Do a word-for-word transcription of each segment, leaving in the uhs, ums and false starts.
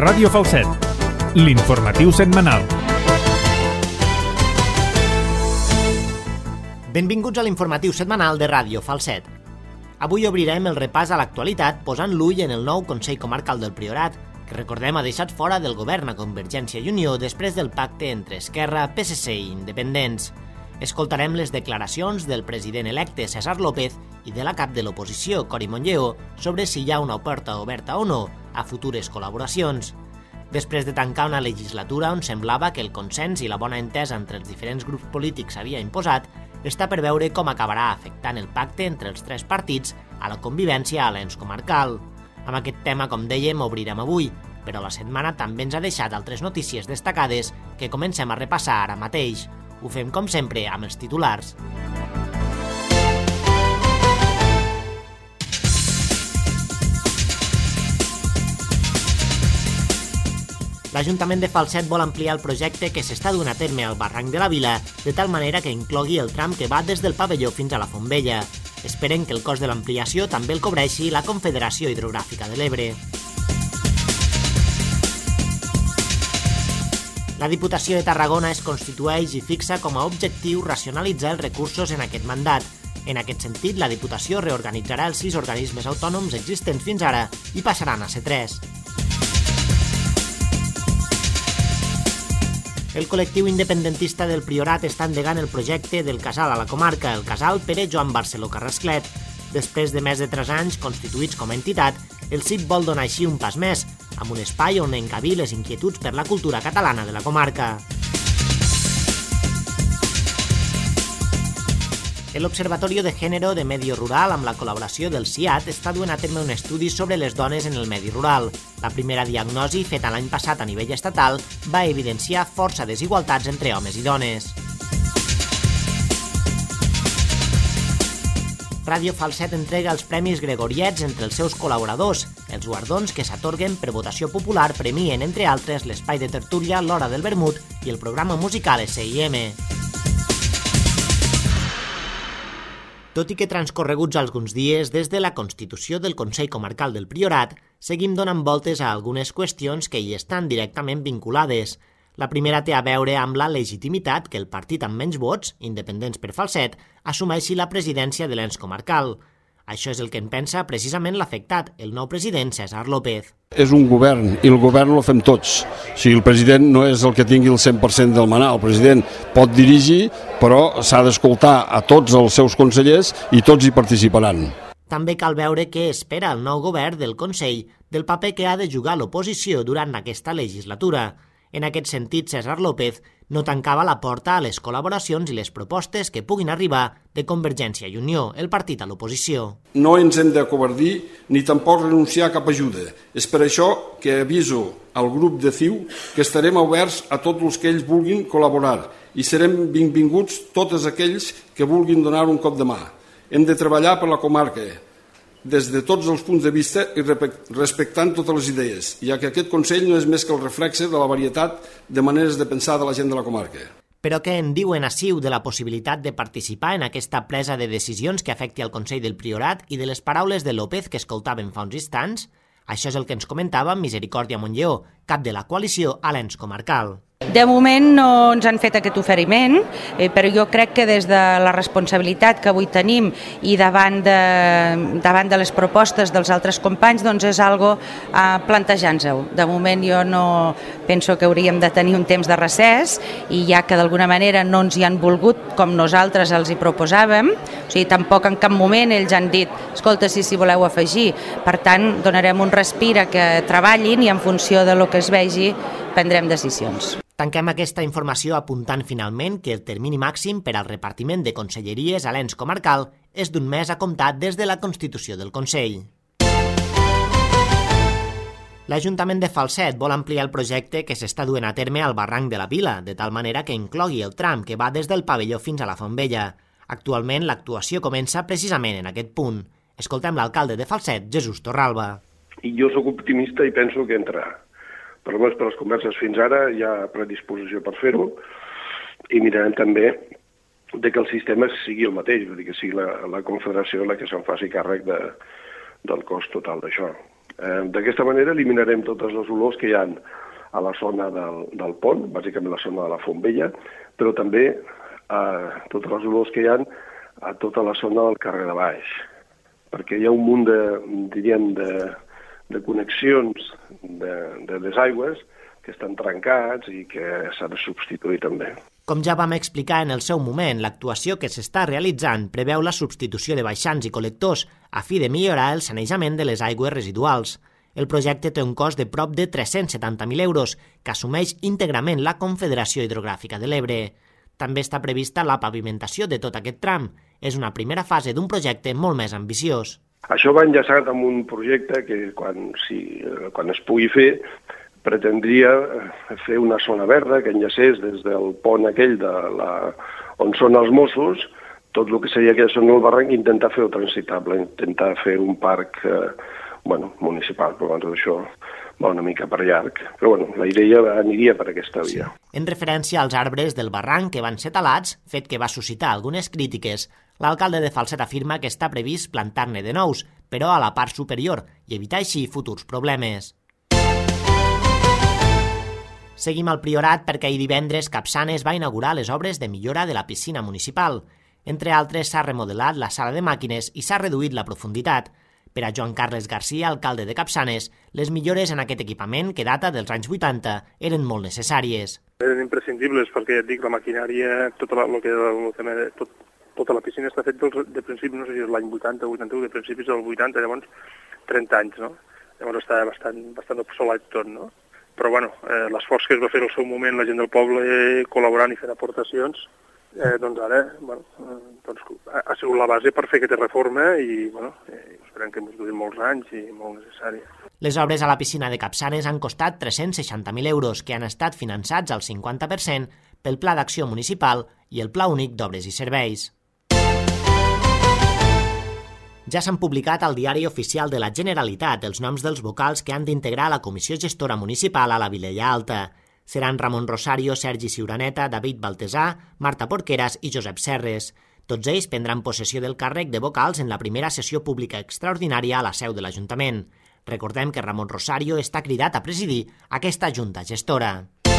Ràdio Falset, l'informatiu setmanal. Benvinguts a l'informatiu setmanal de Ràdio Falset. Avui obrirem el repàs a l'actualitat posant l'ull en el nou Consell Comarcal del Priorat, que recordem ha deixat fora del govern a Convergència i Unió després del pacte entre Esquerra, P S C i Independents. Escoltarem les declaracions del president electe César López i de la cap de l'oposició, Cori Monlleo, sobre si hi ha una porta oberta o no a futures col·laboracions. Després de tancar una legislatura on semblava que el consens i la bona entesa entre els diferents grups polítics s'havia imposat, està per veure com acabarà afectant el pacte entre els tres partits a la convivència a l'ens comarcal. Amb aquest tema, com dèiem, obrirem avui, però la setmana també ens ha deixat altres notícies destacades que comencem a repassar ara mateix. Ho fem, com sempre, amb els titulars. L'Ajuntament de Falset vol ampliar el projecte que s'està duent a terme al barranc de la Vila de tal manera que inclogui el tram que va des del pavelló fins a la Font Vella. Esperen que el cost de l'ampliació també el cobreixi la Confederació Hidrogràfica de l'Ebre. La Diputació de Tarragona es constitueix i fixa com a objectiu racionalitzar els recursos en aquest mandat. En aquest sentit, la Diputació reorganitzarà els sis organismes autònoms existents fins ara i passaran a ser tres. El col·lectiu independentista del Priorat està endegant el projecte del casal a la comarca, el casal Pere Joan Barceló Carrasclet. Després de més de tres anys constituïts com a entitat, el C I P vol donar així un pas més, amb un espai on encabir les inquietuds per la cultura catalana de la comarca. L'Observatorio de Género de Medi Rural, amb la col·laboració del C I A T, està duent a terme un estudi sobre les dones en el medi rural. La primera diagnosi, feta l'any passat a nivell estatal, va evidenciar força desigualtats entre homes i dones. Ràdio Falset entrega els Premis Gregoriets entre els seus col·laboradors. Els guardons que s'atorguen per votació popular premien, entre altres, l'espai de tertúlia L'Hora del Vermut i el programa musical S I M. Tot i que transcorreguts alguns dies des de la constitució del Consell Comarcal del Priorat, seguim donant voltes a algunes qüestions que hi estan directament vinculades. La primera té a veure amb la legitimitat que el partit amb menys vots, Independents per Falset, assumeixi la presidència de l'ens comarcal. Això és el que en pensa precisament l'afectat, el nou president César López. És un govern i el govern el fem tots. O sigui, el president no és el que tingui el cent per cent del manar. El president pot dirigir, però s'ha d'escoltar a tots els seus consellers i tots hi participaran. També cal veure què espera el nou govern del Consell del paper que ha de jugar l'oposició durant aquesta legislatura. En aquest sentit, César López no tancava la porta a les col·laboracions i les propostes que puguin arribar de Convergència i Unió, el partit a l'oposició. No ens hem d'acovardir ni tampoc renunciar a cap ajuda. És per això que aviso al grup de C I U que estarem oberts a tots els que ells vulguin col·laborar i serem benvinguts tots aquells que vulguin donar un cop de mà. Hem de treballar per la comarca des de tots els punts de vista i respectant totes les idees, ja que aquest Consell no és més que el reflexe de la varietat de maneres de pensar de la gent de la comarca. Però què en diuen a C I U de la possibilitat de participar en aquesta presa de decisions que afecti al Consell del Priorat i de les paraules de López que escoltàvem fa uns instants? Això és el que ens comentava Misericòrdia Monlleo, cap de la coalició a l'ens comarcal. De moment no ens han fet aquest oferiment, eh, però jo crec que des de la responsabilitat que avui tenim i davant de, davant de les propostes dels altres companys, doncs és algo a plantejar-nos-ho. De moment jo no penso que hauríem de tenir un temps de recés i ja que d'alguna manera no ens hi han volgut com nosaltres els hi proposàvem, o sigui, tampoc en cap moment ells han dit escolta, si s'hi voleu afegir. Per tant, donarem un respir a que treballin i en funció de lo que es vegi prendrem decisions. Tanquem aquesta informació apuntant finalment que el termini màxim per al repartiment de conselleries a l'ens comarcal és d'un mes a comptar des de la constitució del Consell. L'Ajuntament de Falset vol ampliar el projecte que s'està duent a terme al barranc de la Vila, de tal manera que inclogui el tram que va des del pavelló fins a la Font Vella. Actualment, l'actuació comença precisament en aquest punt. Escoltem l'alcalde de Falset, Jesús Torralba. I jo sóc optimista i penso que entrarà. Per almenys per les converses fins ara hi ha predisposició per fer-ho i mirarem també de que el sistema sigui el mateix, vull dir que sigui la, la Confederació la que se'n faci càrrec de, del cost total d'això. Eh, D'aquesta manera eliminarem totes les olors que hi ha a la zona del, del pont, bàsicament la zona de la Font Vella, però també eh, totes les olors que hi ha a tota la zona del carrer de Baix, perquè hi ha un munt de, diríem, de, de connexions de, de les aigües que estan trencats i que s'ha de substituir també. Com ja vam explicar en el seu moment, l'actuació que s'està realitzant preveu la substitució de baixants i col·lectors a fi de millorar el sanejament de les aigües residuals. El projecte té un cost de prop de tres-cents setanta mil euros, que assumeix íntegrament la Confederació Hidrogràfica de l'Ebre. També està prevista la pavimentació de tot aquest tram. És una primera fase d'un projecte molt més ambiciós. Això va enllaçat amb un projecte que, quan, si, quan es pugui fer, pretendria fer una zona verda que enllacés des del pont aquell de la, on són els Mossos, tot el que seria aquella zona del barranc, intentar fer-ho transitable, intentar fer un parc eh, bueno, municipal, però abans d'això va una mica per llarg. Però bueno, la idea aniria per aquesta via. Sí. En referència als arbres del barranc que van ser talats, fet que va suscitar algunes crítiques, l'alcalde de Falset afirma que està previst plantar-ne de nous, però a la part superior, i evitar així futurs problemes. Seguim al Priorat perquè ahir divendres Capçanes va inaugurar les obres de millora de la piscina municipal. Entre altres, s'ha remodelat la sala de màquines i s'ha reduït la profunditat. Per a Joan Carles Garcia, alcalde de Capçanes, les millores en aquest equipament, que data dels anys vuitanta, eren molt necessàries. Eren imprescindibles perquè, ja et dic, la maquinària, tota la, lo que, lo tema de, tot, tota la piscina està feta de principi, no sé si és l'any vuitanta o vuitanta-u, de principis del vuitanta, llavors trenta anys, no? Llavors està bastant, bastant obsolet tot, no? Però bueno, eh, l'esforç que es va fer al seu moment la gent del poble eh, col·laborant i fent aportacions, eh, doncs ara bueno, eh, doncs, ha, ha sigut la base per fer aquesta reforma i bueno, eh, esperem que ens durin molts anys i molt necessària. Les obres a la piscina de Capçanes han costat tres-cents seixanta mil euros, que han estat finançats al cinquanta per cent pel Pla d'Acció Municipal i el Pla Únic d'Obres i Serveis. Ja s'han publicat al Diari Oficial de la Generalitat els noms dels vocals que han d'integrar la Comissió Gestora Municipal a la Vilella Alta. Seran Ramon Rosario, Sergi Ciuraneta, David Baltesà, Marta Porqueras i Josep Serres. Tots ells prendran possessió del càrrec de vocals en la primera sessió pública extraordinària a la seu de l'Ajuntament. Recordem que Ramon Rosario està cridat a presidir aquesta Junta Gestora.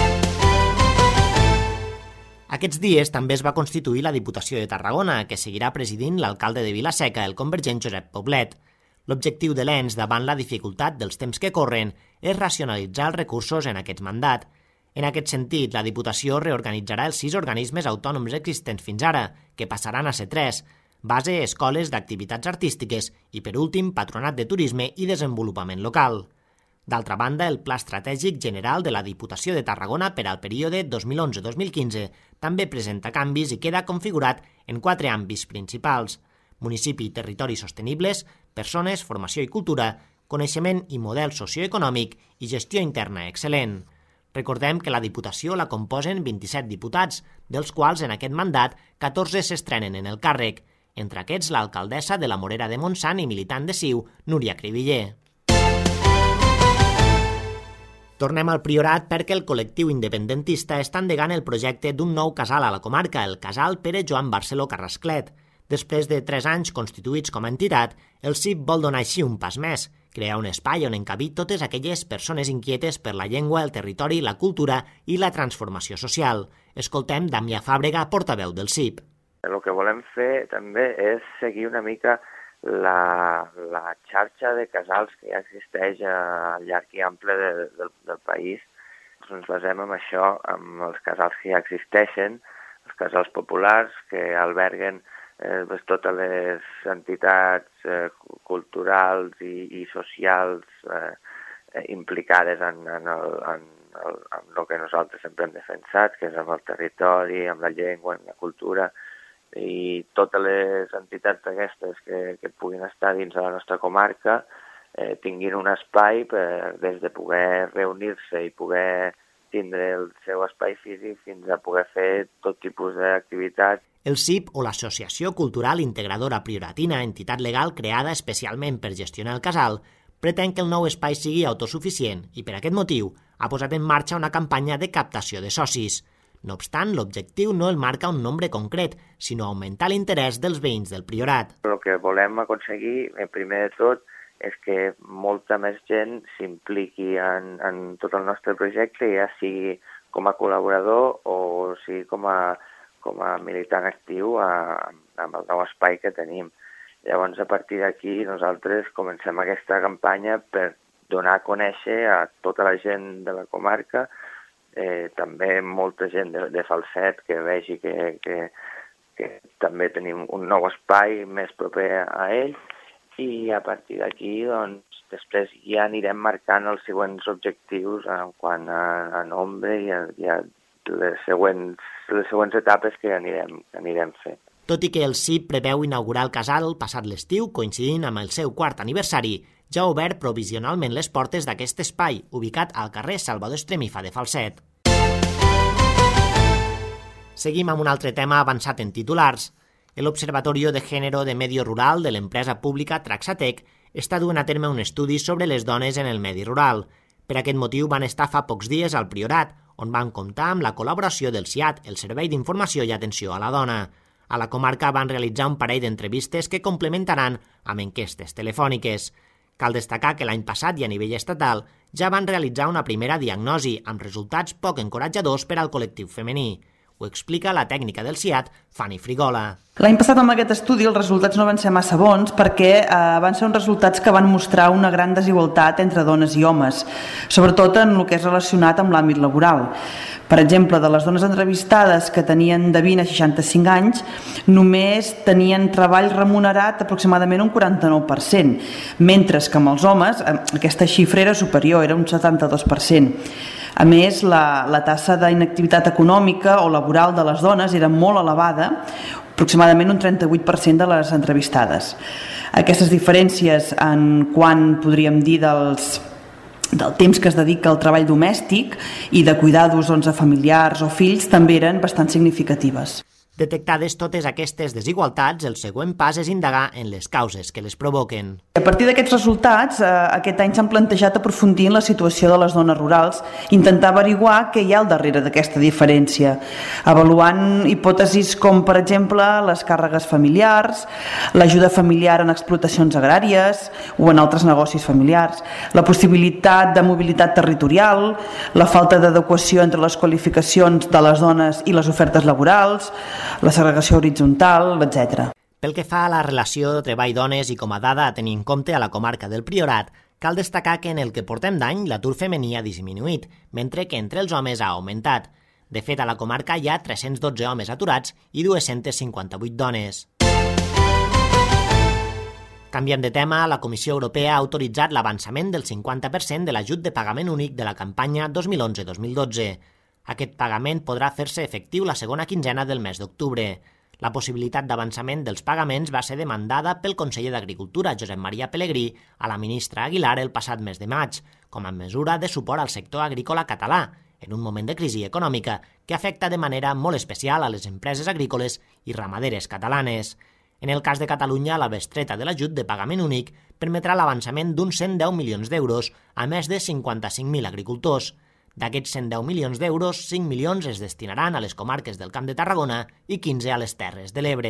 Aquests dies també es va constituir la Diputació de Tarragona, que seguirà presidint l'alcalde de Vila-seca, el convergent Josep Poblet. L'objectiu de l'ens davant la dificultat dels temps que corren és racionalitzar els recursos en aquest mandat. En aquest sentit, la Diputació reorganitzarà els sis organismes autònoms existents fins ara, que passaran a ser tres: base, escoles d'activitats artístiques i, per últim, patronat de turisme i desenvolupament local. D'altra banda, el Pla Estratègic General de la Diputació de Tarragona per al període dos mil onze dos mil quinze també presenta canvis i queda configurat en quatre àmbits principals: municipi i territoris sostenibles, persones, formació i cultura, coneixement i model socioeconòmic i gestió interna excel·lent. Recordem que la Diputació la composen vint-i-set diputats, dels quals en aquest mandat catorze s'estrenen en el càrrec, entre aquests l'alcaldessa de la Morera de Montsant i militant de C I U, Núria Cribiller. Tornem al Priorat perquè el col·lectiu independentista està endegant el projecte d'un nou casal a la comarca, el casal Pere Joan Barceló Carrasclet. Després de tres anys constituïts com a entitat, el C I P vol donar així un pas més, crear un espai on encabir totes aquelles persones inquietes per la llengua, el territori, la cultura i la transformació social. Escoltem Damià Fàbrega, portaveu del C I P. El que volem fer també és seguir una mica La, la xarxa de casals que ja existeix al llarg i ample de, de, del país. Ens basem en això, amb els casals que ja existeixen, els casals populars que alberguen eh, totes les entitats eh, culturals i, i socials eh, implicades en, en, el, en, el, en el que nosaltres sempre hem defensat, que és amb el territori, amb la llengua, amb la cultura, i totes les entitats aquestes que, que puguin estar dins de la nostra comarca eh, tinguin un espai per, des de poder reunir-se i poder tindre el seu espai físic fins a poder fer tot tipus d'activitats. El C I P, o l'Associació Cultural Integradora Prioratina, entitat legal creada especialment per gestionar el casal, pretén que el nou espai sigui autosuficient i, per aquest motiu, ha posat en marxa una campanya de captació de socis. No obstant, l'objectiu no el marca un nombre concret, sinó augmentar l'interès dels veïns del Priorat. El que volem aconseguir, primer de tot, és que molta més gent s'impliqui en, en tot el nostre projecte, ja sigui com a col·laborador o sigui com a, com a militant actiu a, amb el nou espai que tenim. Llavors, a partir d'aquí, nosaltres comencem aquesta campanya per donar a conèixer a tota la gent de la comarca, eh, també molta gent de, de Falset que vegi que, que, que també tenim un nou espai més proper a ells, i a partir d'aquí, doncs, després ja anirem marcant els següents objectius en quant a, a nombre i a, i a les, següents, les següents etapes que anirem, que anirem fent. Tot i que el C I P preveu inaugurar el casal passat l'estiu, coincidint amb el seu quart aniversari, ja ha obert provisionalment les portes d'aquest espai, ubicat al carrer Salvador Estremifa de Falset. Seguim amb un altre tema avançat en titulars. L'Observatorio de Género de Medio Rural de l'empresa pública Traxatec està duent a terme un estudi sobre les dones en el medi rural. Per aquest motiu van estar fa pocs dies al Priorat, on van comptar amb la col·laboració del C I A T, el Servei d'Informació i Atenció a la Dona. A la comarca van realitzar un parell d'entrevistes que complementaran amb enquestes telefòniques. Cal destacar que l'any passat i a nivell estatal ja van realitzar una primera diagnosi amb resultats poc encoratjadors per al col·lectiu femení. Ho explica la tècnica del C I A T, Fanny Frigola. L'any passat amb aquest estudi els resultats no van ser massa bons perquè eh, van ser uns resultats que van mostrar una gran desigualtat entre dones i homes, sobretot en el que és relacionat amb l'àmbit laboral. Per exemple, de les dones entrevistades que tenien de vint a seixanta-cinc anys, només tenien treball remunerat aproximadament un quaranta-nou per cent, mentre que amb els homes aquesta xifra era superior, era un setanta-dos per cent. A més, la, la tassa d'inactivitat econòmica o laboral de les dones era molt elevada, aproximadament un trenta-vuit per cent de les entrevistades. Aquestes diferències en quant podríem dir dels, del temps que es dedica al treball domèstic i de cuidados doncs, a familiars o fills també eren bastant significatives. Detectades totes aquestes desigualtats, el següent pas és indagar en les causes que les provoquen. A partir d'aquests resultats, eh, aquest any s'han plantejat aprofundir en la situació de les dones rurals, intentar averiguar què hi ha al darrere d'aquesta diferència, avaluant hipòtesis com, per exemple, les càrregues familiars, l'ajuda familiar en explotacions agràries o en altres negocis familiars, la possibilitat de mobilitat territorial, la falta d'adequació entre les qualificacions de les dones i les ofertes laborals, la segregació horitzontal, etcètera. Pel que fa a la relació treball-dones i com a dada a tenir en compte a la comarca del Priorat, cal destacar que en el que portem d'any l'atur femení ha disminuït, mentre que entre els homes ha augmentat. De fet, a la comarca hi ha tres-cents dotze homes aturats i dos-cents cinquanta-vuit dones. Canviem de tema, la Comissió Europea ha autoritzat l'avançament del cinquanta per cent de l'ajut de pagament únic de la campanya dos mil onze dos mil dotze. Aquest pagament podrà fer-se efectiu la segona quinzena del mes d'octubre. La possibilitat d'avançament dels pagaments va ser demandada pel conseller d'Agricultura, Josep Maria Pelegrí, a la ministra Aguilar el passat mes de maig, com a mesura de suport al sector agrícola català, en un moment de crisi econòmica que afecta de manera molt especial a les empreses agrícoles i ramaderes catalanes. En el cas de Catalunya, la bestreta de l'ajut de pagament únic permetrà l'avançament d'uns cent deu milions d'euros a més de cinquanta-cinc mil agricultors. D'aquests cent deu milions d'euros, cinc milions es destinaran a les comarques del Camp de Tarragona i quinze a les Terres de l'Ebre.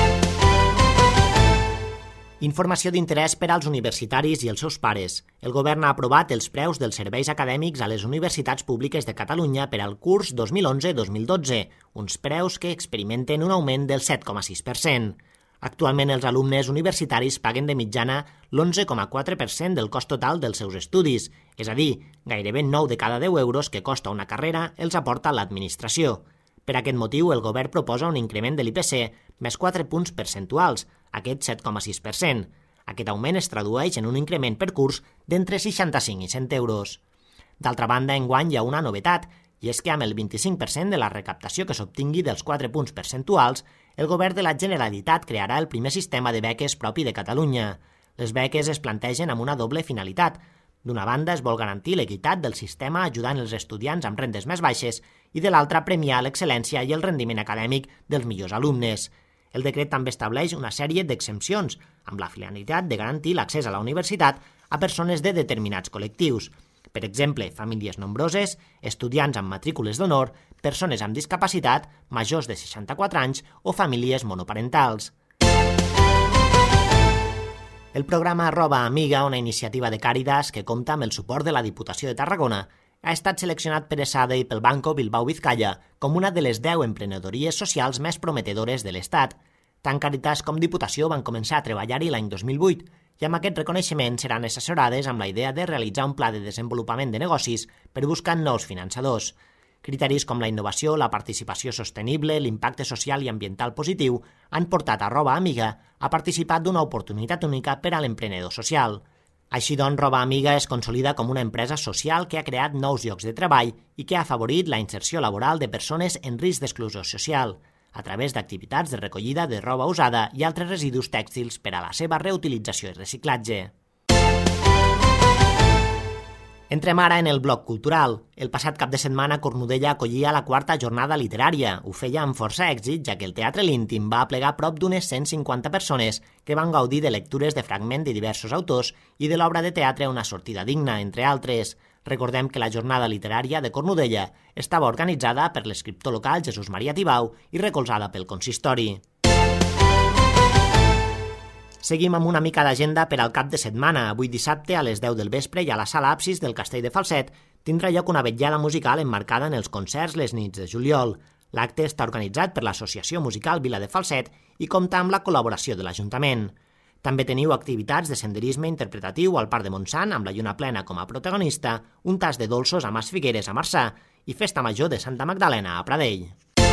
Informació d'interès per als universitaris i els seus pares. El govern ha aprovat els preus dels serveis acadèmics a les universitats públiques de Catalunya per al curs dos mil onze dos mil dotze, uns preus que experimenten un augment del set coma sis per cent. Actualment els alumnes universitaris paguen de mitjana l'onze coma quatre per cent del cost total dels seus estudis, és a dir, gairebé nou de cada deu euros que costa una carrera els aporta l'administració. Per aquest motiu, el govern proposa un increment de l'I P C més quatre punts percentuals, aquest set coma sis per cent. Aquest augment es tradueix en un increment per curs d'entre seixanta-cinc i cent euros. D'altra banda, enguany hi ha una novetat, i és que amb el vint-i-cinc per cent de la recaptació que s'obtingui dels quatre punts percentuals, el govern de la Generalitat crearà el primer sistema de beques propi de Catalunya. Les beques es plantegen amb una doble finalitat. D'una banda, es vol garantir l'equitat del sistema ajudant els estudiants amb rendes més baixes i de l'altra premiar l'excel·lència i el rendiment acadèmic dels millors alumnes. El decret també estableix una sèrie d'exempcions, amb la finalitat de garantir l'accés a la universitat a persones de determinats col·lectius. Per exemple, famílies nombroses, estudiants amb matrícules d'honor, persones amb discapacitat, majors de seixanta-quatre anys o famílies monoparentals. El programa Roba Amiga, una iniciativa de Càritas que compta amb el suport de la Diputació de Tarragona, ha estat seleccionat per ESADE i pel Banco Bilbao Vizcaya com una de les deu emprenedories socials més prometedores de l'Estat. Tant Càritas com Diputació van començar a treballar-hi l'any dos mil vuit i amb aquest reconeixement seran assessorades amb la idea de realitzar un pla de desenvolupament de negocis per buscar nous finançadors. Criteris com la innovació, la participació sostenible, l'impacte social i ambiental positiu han portat a Roba Amiga a participar d'una oportunitat única per a l'emprenedor social. Així doncs, Roba Amiga es consolida com una empresa social que ha creat nous llocs de treball i que ha afavorit la inserció laboral de persones en risc d'exclusió social, a través d'activitats de recollida de roba usada i altres residus tèxtils per a la seva reutilització i reciclatge. Entrem ara en el bloc cultural. El passat cap de setmana Cornudella acollia la quarta jornada literària. Ho feia amb força èxit, ja que el Teatre L'Íntim va aplegar prop d'unes cent cinquanta persones que van gaudir de lectures de fragment de diversos autors i de l'obra de teatre Una sortida digna, entre altres. Recordem que la jornada literària de Cornudella estava organitzada per l'escriptor local Jesús Maria Tibau i recolzada pel consistori. Seguim amb una mica d'agenda per al cap de setmana. Avui dissabte a les deu del vespre i a la sala Absis del Castell de Falset tindrà lloc una vetllada musical emmarcada en els concerts les nits de juliol. L'acte està organitzat per l'Associació Musical Vila de Falset i compta amb la col·laboració de l'Ajuntament. També teniu activitats de senderisme interpretatiu al Parc de Montsant amb la lluna plena com a protagonista, un tas de dolços a Mas Figueres a Marçà i festa major de Santa Magdalena a Pradell.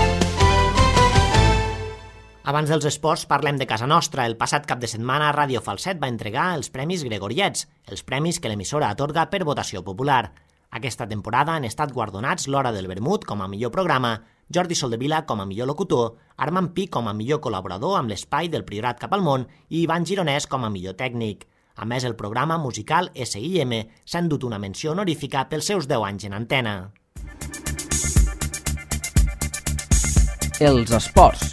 Abans dels esports parlem de casa nostra. El passat cap de setmana Ràdio Falset va entregar els Premis Gregoriets, els premis que l'emissora atorga per votació popular. Aquesta temporada han estat guardonats l'Hora del Vermut com a millor programa, Jordi Soldevila com a millor locutor, Armand Pi com a millor col·laborador amb l'Espai del Priorat cap al món i Ivan Gironès com a millor tècnic. A més, el programa musical S I M s'ha endut una menció honorífica pels seus deu anys en antena. Els esports.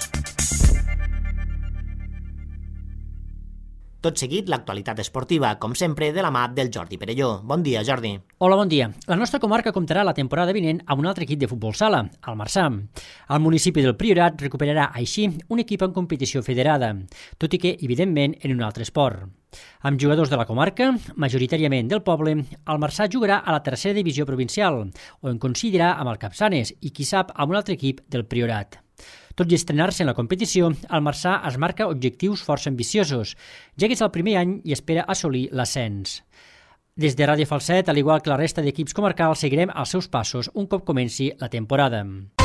Tot seguit, l'actualitat esportiva, com sempre, de la mà del Jordi Perelló. Bon dia, Jordi. Hola, bon dia. La nostra comarca comptarà la temporada vinent amb un altre equip de futbol sala, el Marçà. El municipi del Priorat recuperarà així un equip en competició federada, tot i que, evidentment, en un altre esport. Amb jugadors de la comarca, majoritàriament del poble, el Marçà jugarà a la tercera divisió provincial, o en coincidirà amb el Capçanes i, qui sap, amb un altre equip del Priorat. Tot i estrenar-se en la competició, el Marçà es marca objectius força ambiciosos, ja que és el primer any i espera assolir l'ascens. Des de Ràdio Falset, al igual que la resta d'equips comarcals, seguirem els seus passos un cop comenci la temporada.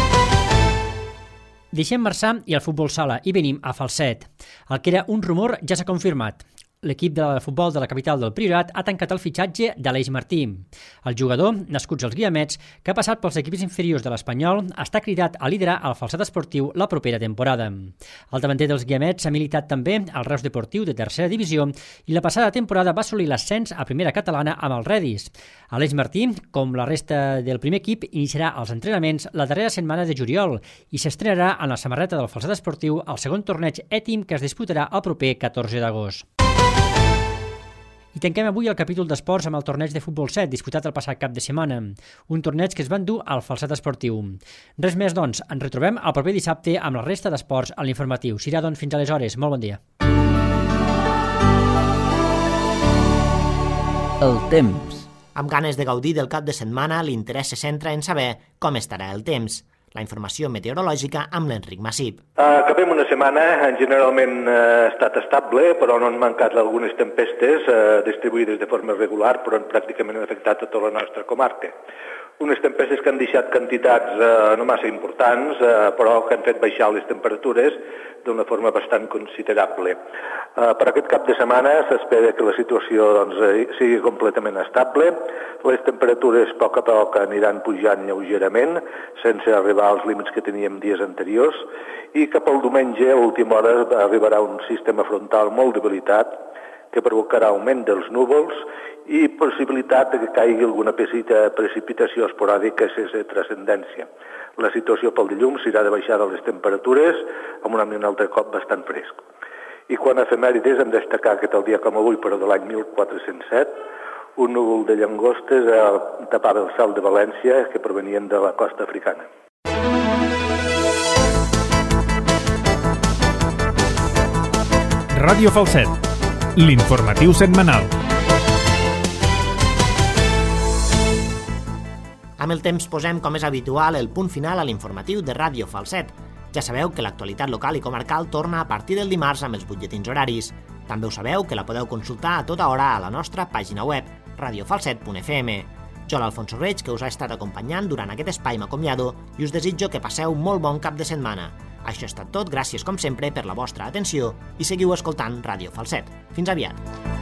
Deixem Marçà i el futbol sala i venim a Falset. El que era un rumor ja s'ha confirmat. L'equip de futbol de la capital del Priorat ha tancat el fitxatge d'Aleix Martí. El jugador, nascut als Guiamets, que ha passat pels equips inferiors de l'Espanyol, està cridat a liderar el Falset esportiu la propera temporada. El davanter dels Guiamets ha militat també al Reus Deportiu de tercera divisió i la passada temporada va assolir l'ascens a primera catalana amb el Redis. Aleix Martí, com la resta del primer equip, iniciarà els entrenaments la darrera setmana de juliol i s'estrenarà en la samarreta del Falset esportiu al segon torneig ètim que es disputarà el proper catorze d'agost. I tanquem avui el capítol d'esports amb el torneig de futbol set disputat el passat cap de setmana, un torneig que es va endur al Falset esportiu. Res més, doncs, ens retrobem el proper dissabte amb la resta d'esports a l'informatiu. Serà, doncs, fins aleshores. Molt bon dia. El temps. Amb ganes de gaudir del cap de setmana, l'interès se centra en saber com estarà el temps. La informació meteorològica amb l'Enric Massip. Uh, acabem una setmana, generalment uh, ha estat estable, però no han mancat algunes tempestes uh, distribuïdes de forma regular, però pràcticament han afectat a tota la nostra comarca. Unes tempestes que han deixat quantitats uh, no massa importants, uh, però que han fet baixar les temperatures d'una forma bastant considerable. Uh, per aquest cap de setmana s'espera que la situació doncs, sigui completament estable. Les temperatures a poc a poc aniran pujant lleugerament, sense arribar als límits que teníem dies anteriors, i cap al diumenge, a última hora, arribarà un sistema frontal molt debilitat que provocarà augment dels núvols i possibilitat que caigui alguna petita precipitació esporàdica sense transcendència. La situació pel dilluns serà de baixada de les temperatures amb un, un altre cop bastant fresc. I quan a efemèrides hem destacar que tal dia com avui, però de l'any mil quatre-cents set, un núvol de llangostes eh, tapava el salt de València que provenien de la costa africana. Ràdio Falset, l'informatiu setmanal. Amb el temps posem, com és habitual, el punt final a l'informatiu de Ràdio Falset. Ja sabeu que l'actualitat local i comarcal torna a partir del dimarts amb els butlletins horaris. També ho sabeu que la podeu consultar a tota hora a la nostra pàgina web, radio falset punt f m. Jo, l'Alfonso Reig, que us ha estat acompanyant durant aquest espai m'acomiado i us desitjo que passeu molt bon cap de setmana. Això ha estat tot, gràcies com sempre per la vostra atenció i seguiu escoltant Ràdio Falset. Fins aviat!